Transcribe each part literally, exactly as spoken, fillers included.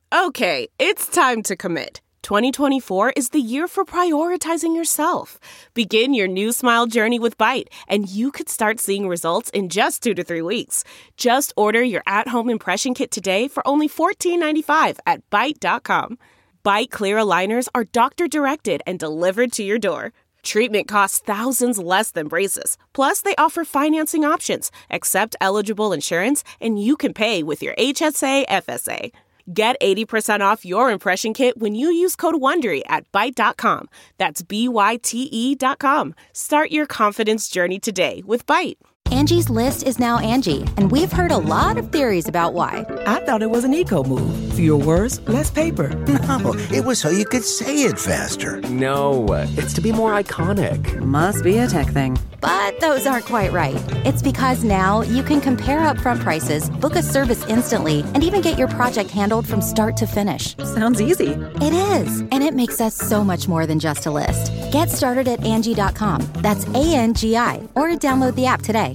Okay, it's time to commit. twenty twenty-four is the year for prioritizing yourself. Begin your new smile journey with Byte, and you could start seeing results in just two to three weeks. Just order your at-home impression kit today for only fourteen ninety-five at byte dot com. Byte clear aligners are doctor-directed and delivered to your door. Treatment costs thousands less than braces. Plus, they offer financing options, accept eligible insurance, and you can pay with your H S A F S A. Get eighty percent off your impression kit when you use code WONDERY at byte dot com. That's B Y T E dot com. Start your confidence journey today with Byte. Angie's List is now Angie, and we've heard a lot of theories about why. I thought it was an eco move. Fewer words, less paper. No, it was so you could say it faster. No, it's to be more iconic. Must be a tech thing. But those aren't quite right. It's because now you can compare upfront prices, book a service instantly, and even get your project handled from start to finish. Sounds easy. It is, and it makes us so much more than just a list. Get started at Angie dot com. That's A N G I, or download the app today.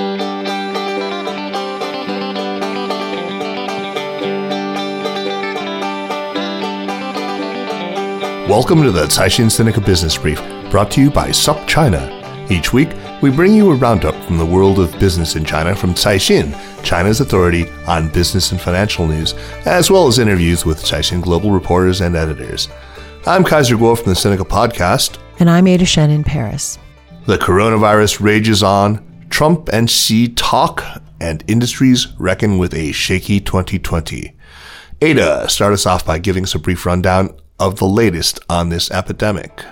Welcome to the Caixin Sinica Business Brief, brought to you by Sup China. Each week, we bring you a roundup from the world of business in China from Caixin, China's authority on business and financial news, as well as interviews with Caixin global reporters and editors. I'm Kaiser Guo from the Sinica Podcast. And I'm Ada Shen in Paris. The coronavirus rages on, Trump and Xi talk, and industries reckon with a shaky twenty twenty. Ada, start us off by giving us a brief rundown of the latest on this epidemic.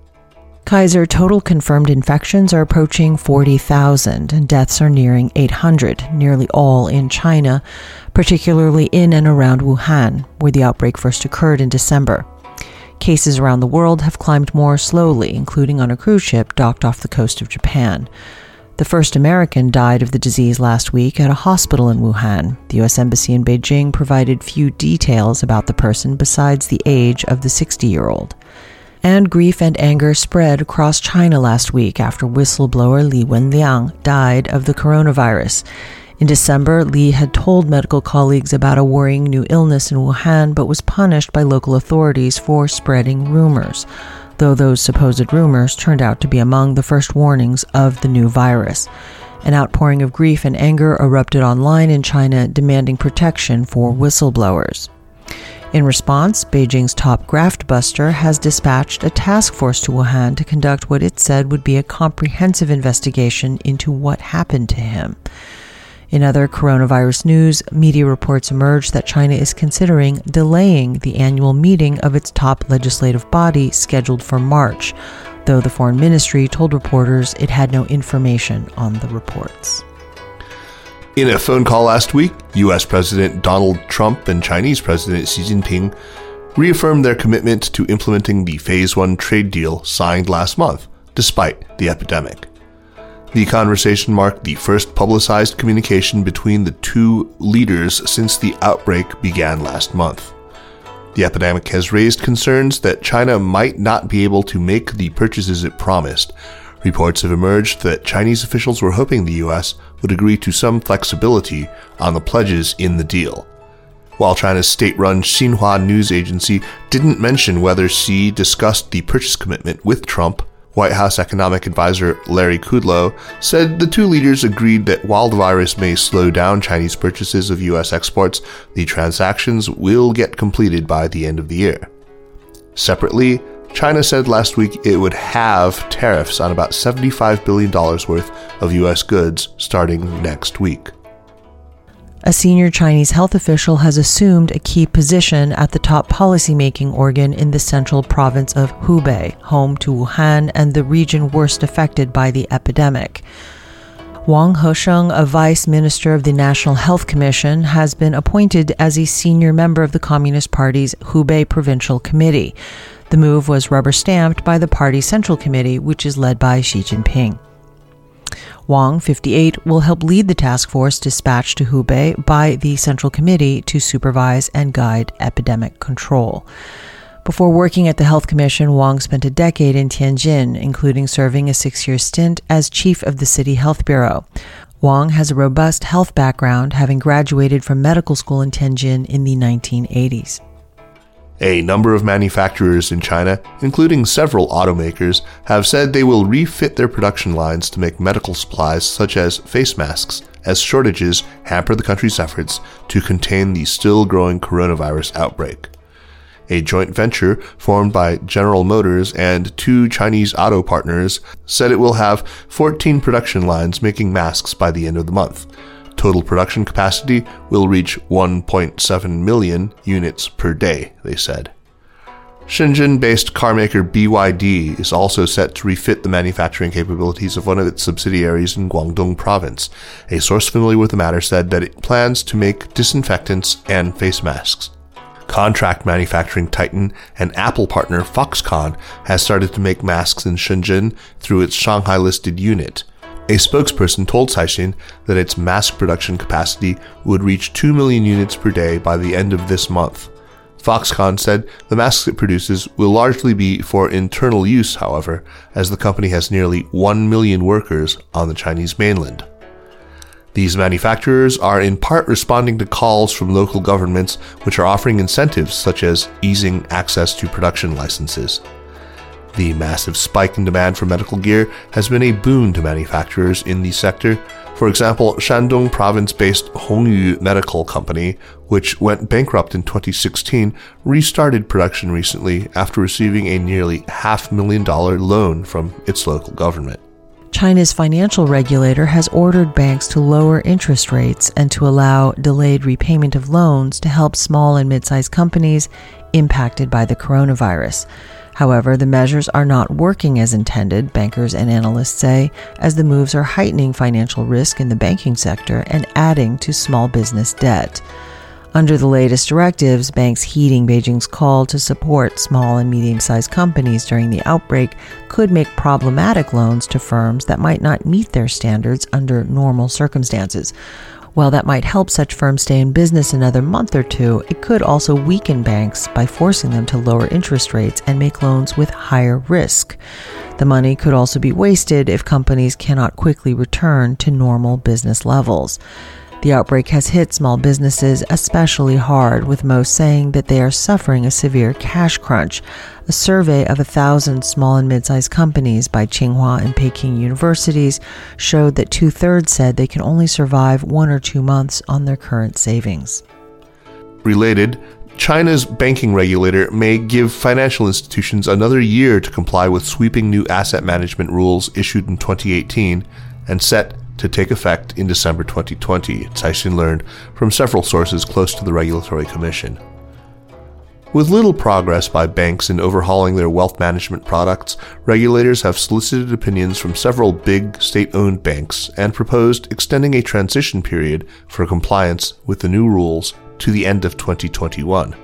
Kaiser, total confirmed infections are approaching forty thousand and deaths are nearing eight hundred, nearly all in China, particularly in and around Wuhan, where the outbreak first occurred in December. Cases around the world have climbed more slowly, including on a cruise ship docked off the coast of Japan. The first American died of the disease last week at a hospital in Wuhan. The U S Embassy in Beijing provided few details about the person besides the age of the sixty-year-old. And grief and anger spread across China last week after whistleblower Li Wenliang died of the coronavirus. In December, Li had told medical colleagues about a worrying new illness in Wuhan, but was punished by local authorities for spreading rumors, though those supposed rumors turned out to be among the first warnings of the new virus. An outpouring of grief and anger erupted online in China, demanding protection for whistleblowers. In response, Beijing's top graft buster has dispatched a task force to Wuhan to conduct what it said would be a comprehensive investigation into what happened to him. In other coronavirus news, media reports emerged that China is considering delaying the annual meeting of its top legislative body scheduled for March, though the foreign ministry told reporters it had no information on the reports. In a phone call last week, U S President Donald Trump and Chinese President Xi Jinping reaffirmed their commitment to implementing the Phase one trade deal signed last month, despite the epidemic. The conversation marked the first publicized communication between the two leaders since the outbreak began last month. The epidemic has raised concerns that China might not be able to make the purchases it promised. Reports have emerged that Chinese officials were hoping the U S would agree to some flexibility on the pledges in the deal. While China's state-run Xinhua news agency didn't mention whether Xi discussed the purchase commitment with Trump, White House economic advisor Larry Kudlow said the two leaders agreed that while the virus may slow down Chinese purchases of U S exports, the transactions will get completed by the end of the year. Separately, China said last week it would have tariffs on about seventy-five billion dollars worth of U S goods starting next week. A senior Chinese health official has assumed a key position at the top policymaking organ in the central province of Hubei, home to Wuhan and the region worst affected by the epidemic. Wang Hesheng, a vice minister of the National Health Commission, has been appointed as a senior member of the Communist Party's Hubei Provincial Committee. The move was rubber-stamped by the party's Central Committee, which is led by Xi Jinping. Wang, fifty-eight, will help lead the task force dispatched to Hubei by the Central Committee to supervise and guide epidemic control. Before working at the Health Commission, Wang spent a decade in Tianjin, including serving a six-year stint as chief of the City Health Bureau. Wang has a robust health background, having graduated from medical school in Tianjin in the nineteen eighties. A number of manufacturers in China, including several automakers, have said they will refit their production lines to make medical supplies such as face masks, as shortages hamper the country's efforts to contain the still growing coronavirus outbreak. A joint venture formed by General Motors and two Chinese auto partners said it will have fourteen production lines making masks by the end of the month. Total production capacity will reach one point seven million units per day, they said. Shenzhen-based carmaker B Y D is also set to refit the manufacturing capabilities of one of its subsidiaries in Guangdong province. A source familiar with the matter said that it plans to make disinfectants and face masks. Contract manufacturing titan and Apple partner Foxconn has started to make masks in Shenzhen through its Shanghai-listed unit. A spokesperson told Caixin that its mask production capacity would reach two million units per day by the end of this month. Foxconn said the masks it produces will largely be for internal use, however, as the company has nearly one million workers on the Chinese mainland. These manufacturers are in part responding to calls from local governments which are offering incentives such as easing access to production licenses. The massive spike in demand for medical gear has been a boon to manufacturers in the sector. For example, Shandong province-based Hongyu Medical Company, which went bankrupt in twenty sixteen, restarted production recently after receiving a nearly half million dollar loan from its local government. China's financial regulator has ordered banks to lower interest rates and to allow delayed repayment of loans to help small and mid-sized companies impacted by the coronavirus. However, the measures are not working as intended, bankers and analysts say, as the moves are heightening financial risk in the banking sector and adding to small business debt. Under the latest directives, banks heeding Beijing's call to support small and medium-sized companies during the outbreak could make problematic loans to firms that might not meet their standards under normal circumstances. While that might help such firms stay in business another month or two, it could also weaken banks by forcing them to lower interest rates and make loans with higher risk. The money could also be wasted if companies cannot quickly return to normal business levels. The outbreak has hit small businesses especially hard, with most saying that they are suffering a severe cash crunch. A survey of a thousand small and mid-sized companies by Tsinghua and Peking universities showed that two-thirds said they can only survive one or two months on their current savings. Related, China's banking regulator may give financial institutions another year to comply with sweeping new asset management rules issued in twenty eighteen and set to take effect in December twenty twenty, Caixin learned from several sources close to the Regulatory Commission. With little progress by banks in overhauling their wealth management products, regulators have solicited opinions from several big state-owned banks and proposed extending a transition period for compliance with the new rules to the end of twenty twenty-one.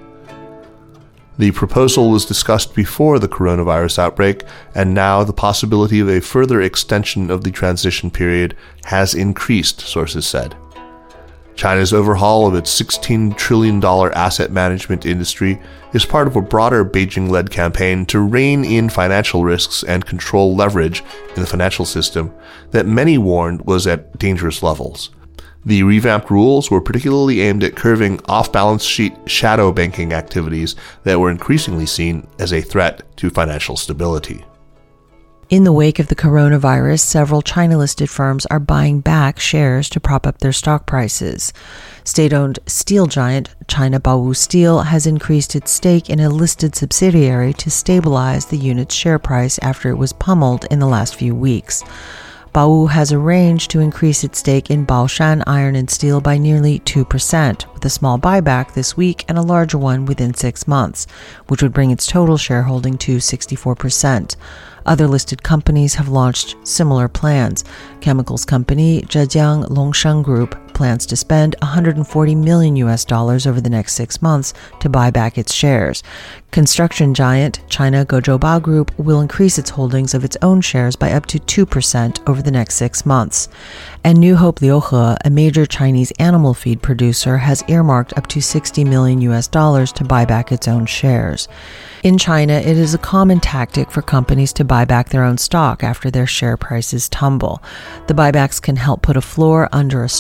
The proposal was discussed before the coronavirus outbreak, and now the possibility of a further extension of the transition period has increased, sources said. China's overhaul of its sixteen trillion dollars asset management industry is part of a broader Beijing-led campaign to rein in financial risks and control leverage in the financial system that many warned was at dangerous levels. The revamped rules were particularly aimed at curbing off-balance sheet shadow banking activities that were increasingly seen as a threat to financial stability. In the wake of the coronavirus, several China-listed firms are buying back shares to prop up their stock prices. State-owned steel giant China Baowu Steel has increased its stake in a listed subsidiary to stabilize the unit's share price after it was pummeled in the last few weeks. Baowu has arranged to increase its stake in Baoshan Iron and Steel by nearly two percent, with a small buyback this week and a larger one within six months, which would bring its total shareholding to sixty-four percent. Other listed companies have launched similar plans. Chemicals company Zhejiang Longsheng Group plans to spend one hundred forty million U S dollars over the next six months to buy back its shares. Construction giant China Gozhouba Group will increase its holdings of its own shares by up to two percent over the next six months. And New Hope Liuhe, a major Chinese animal feed producer, has earmarked up to sixty million U S dollars to buy back its own shares. In China, it is a common tactic for companies to buy back their own stock after their share prices tumble. The buybacks can help put a floor under a stock's price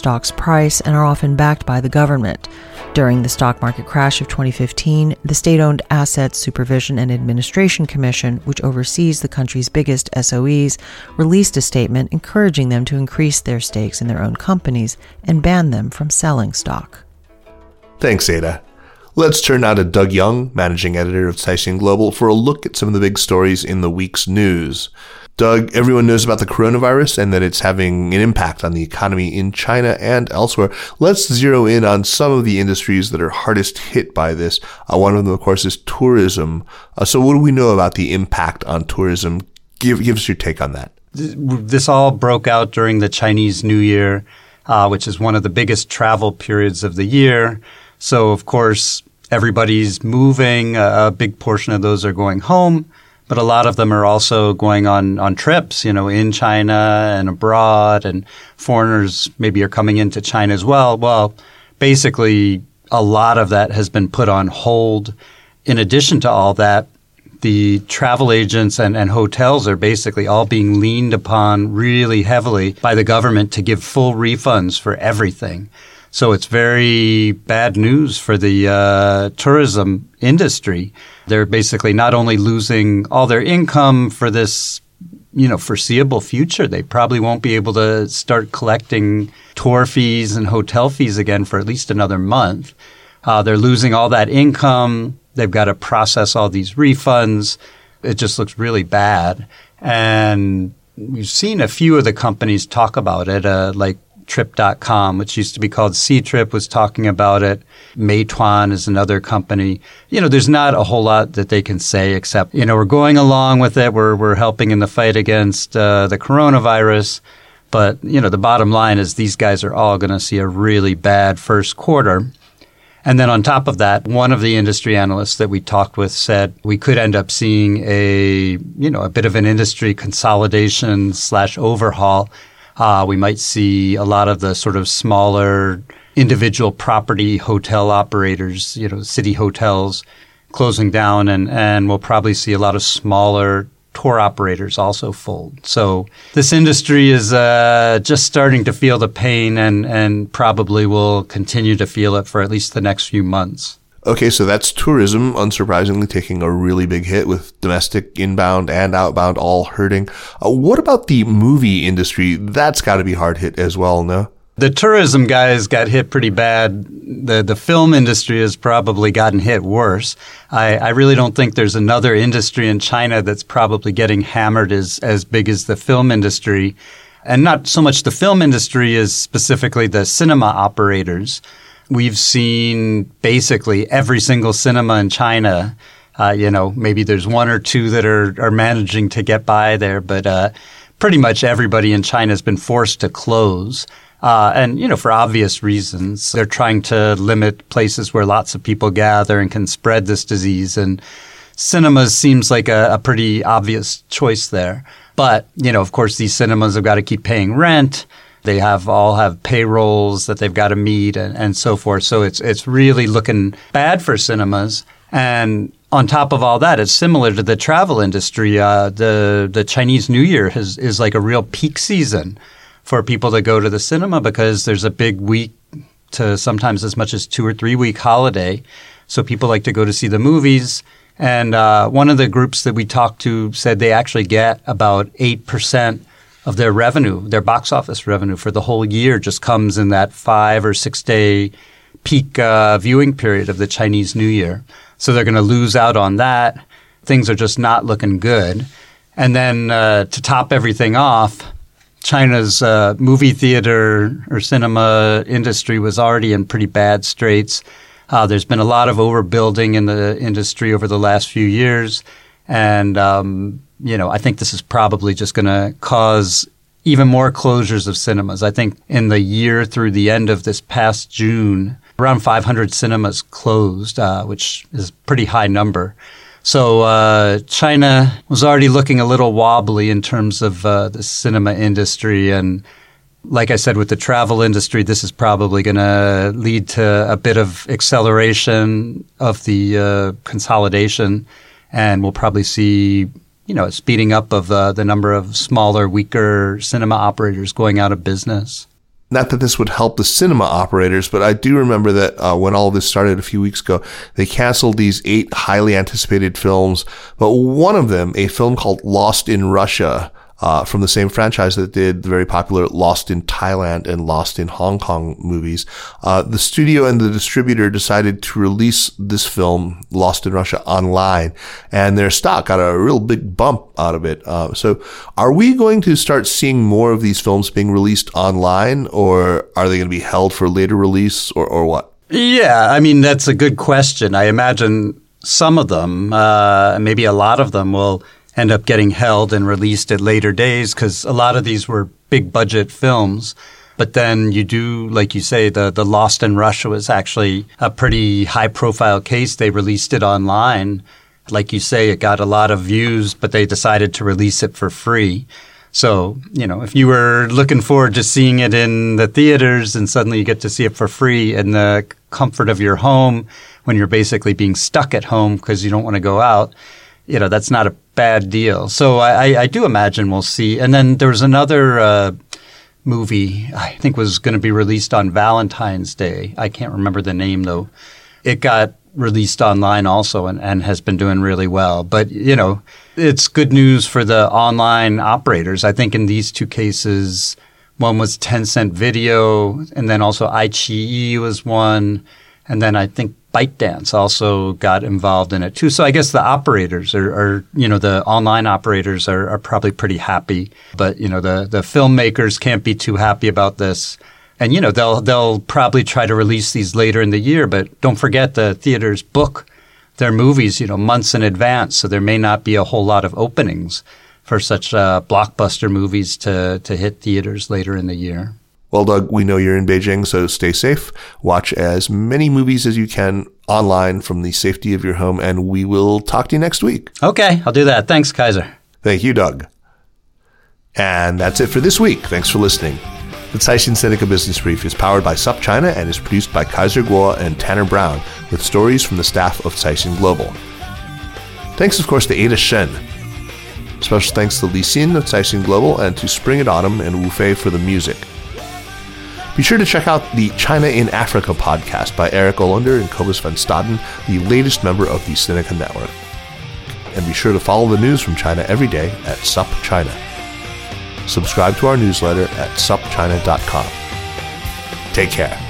price and are often backed by the government. During the stock market crash of twenty fifteen, the State-Owned Assets Supervision and Administration Commission, which oversees the country's biggest S O Es, released a statement encouraging them to increase their stakes in their own companies and ban them from selling stock. Thanks, Ada. Let's turn now to Doug Young, managing editor of Caixin Global, for a look at some of the big stories in the week's news. Doug, everyone knows about the coronavirus and that it's having an impact on the economy in China and elsewhere. Let's zero in on some of the industries that are hardest hit by this. Uh, one of them, of course, is tourism. Uh, so what do we know about the impact on tourism? Give, give us your take on that. This all broke out during the Chinese New Year, uh, which is one of the biggest travel periods of the year. So, of course, everybody's moving. A big portion of those are going home. But a lot of them are also going on, on trips, you know, in China and abroad, and foreigners maybe are coming into China as well. Well, basically, a lot of that has been put on hold. In addition to all that, the travel agents and, and hotels are basically all being leaned upon really heavily by the government to give full refunds for everything. So it's very bad news for the uh, tourism industry. They're basically not only losing all their income for this, you know, foreseeable future. They probably won't be able to start collecting tour fees and hotel fees again for at least another month. Uh, they're losing all that income. They've got to process all these refunds. It just looks really bad. And we've seen a few of the companies talk about it, uh, like Trip dot com, which used to be called Ctrip, was talking about it. Meituan is another company. You know, there's not a whole lot that they can say except, you know, we're going along with it. We're we're helping in the fight against uh, the coronavirus. But, you know, the bottom line is these guys are all going to see a really bad first quarter. And then on top of that, one of the industry analysts that we talked with said we could end up seeing a, you know, a bit of an industry consolidation slash overhaul. Uh, we might see a lot of the sort of smaller individual property hotel operators, you know, city hotels closing down, and, and we'll probably see a lot of smaller tour operators also fold. So this industry is uh, just starting to feel the pain and, and probably will continue to feel it for at least the next few months. Okay, so that's tourism, unsurprisingly, taking a really big hit with domestic inbound and outbound all hurting. Uh, what about the movie industry? That's got to be hard hit as well, no? The tourism guys got hit pretty bad. The the film industry has probably gotten hit worse. I, I really don't think there's another industry in China that's probably getting hammered as, as big as the film industry. And not so much the film industry as specifically the cinema operators. We've seen basically every single cinema in China. Uh, you know, maybe there's one or two that are, are managing to get by there, but uh, pretty much everybody in China has been forced to close. Uh, and, you know, for obvious reasons. They're trying to limit places where lots of people gather and can spread this disease. And cinemas seems like a, a pretty obvious choice there. But, you know, of course, these cinemas have got to keep paying rent. They have all have payrolls that they've got to meet and, and so forth. So it's it's really looking bad for cinemas. And on top of all that, it's similar to the travel industry. Uh, the the Chinese New Year has, is like a real peak season for people to go to the cinema because there's a big week to sometimes as much as two or three week holiday. So people like to go to see the movies. And uh, one of the groups that we talked to said they actually get about eight percent of their revenue, their box office revenue for the whole year just comes in that five or six day peak uh, viewing period of the Chinese New Year. So they're going to lose out on that. Things are just not looking good. And then uh, to top everything off, China's uh, movie theater or cinema industry was already in pretty bad straits. Uh, there's been a lot of overbuilding in the industry over the last few years. And, um, you know, I think this is probably just going to cause even more closures of cinemas. I think in the year through the end of this past June, around five hundred cinemas closed, uh, which is a pretty high number. So uh, China was already looking a little wobbly in terms of uh, the cinema industry. And like I said, with the travel industry, this is probably going to lead to a bit of acceleration of the uh, consolidation. And we'll probably see, you know, a speeding up of uh, the number of smaller, weaker cinema operators going out of business. not that this would help the cinema operators, but I do remember that uh, when all of this started a few weeks ago, they canceled these eight highly anticipated films. But one of them, a film called Lost in Russia, uh, from the same franchise that did the very popular Lost in Thailand and Lost in Hong Kong movies, uh, the studio and the distributor decided to release this film, Lost in Russia, online, and their stock got a real big bump out of it. Uh, so are we going to start seeing more of these films being released online, or are they going to be held for later release, or, or what? Yeah, I mean, that's a good question. I imagine some of them, uh, maybe a lot of them, will end up getting held and released at later days, because a lot of these were big budget films. But then you do, like you say, the, the Lost in Russia was actually a pretty high profile case. They released it online. Like you say, it got a lot of views, but they decided to release it for free. So, you know, if you were looking forward to seeing it in the theaters and suddenly you get to see it for free in the comfort of your home when you're basically being stuck at home because you don't want to go out, you know, that's not a bad deal. So I, I do imagine we'll see. And then there was another uh, movie I think was going to be released on Valentine's Day. I can't remember the name, though. It got released online also and, and has been doing really well. But, you know, it's good news for the online operators. I think in these two cases, one was Tencent Video, and then also iQIYI was one. And then I think ByteDance also got involved in it too. So I guess the operators are, are you know, the online operators are, are probably pretty happy. But, you know, the, the filmmakers can't be too happy about this. And, you know, they'll they'll probably try to release these later in the year. But don't forget, the theaters book their movies, you know, months in advance. So there may not be a whole lot of openings for such uh, blockbuster movies to, to hit theaters later in the year. Well, Doug, we know you're in Beijing, so stay safe. Watch as many movies as you can online from the safety of your home, and we will talk to you next week. Okay, I'll do that. Thanks, Kaiser. Thank you, Doug. And that's it for this week. Thanks for listening. The Caixin Sinica Business Brief is powered by SupChina and is produced by Kaiser Kuo and Tanner Brown, with stories from the staff of Caixin Global. Thanks, of course, to Ada Shen. Special thanks to Li Xin of Caixin Global and to Spring and Autumn and Wu Fei for the music. Be sure to check out the China in Africa podcast by Eric Olunder and Cobus van Staden, the latest member of the Sinica Network. And be sure to follow the news from China every day at SupChina. Subscribe to our newsletter at sup china dot com. Take care.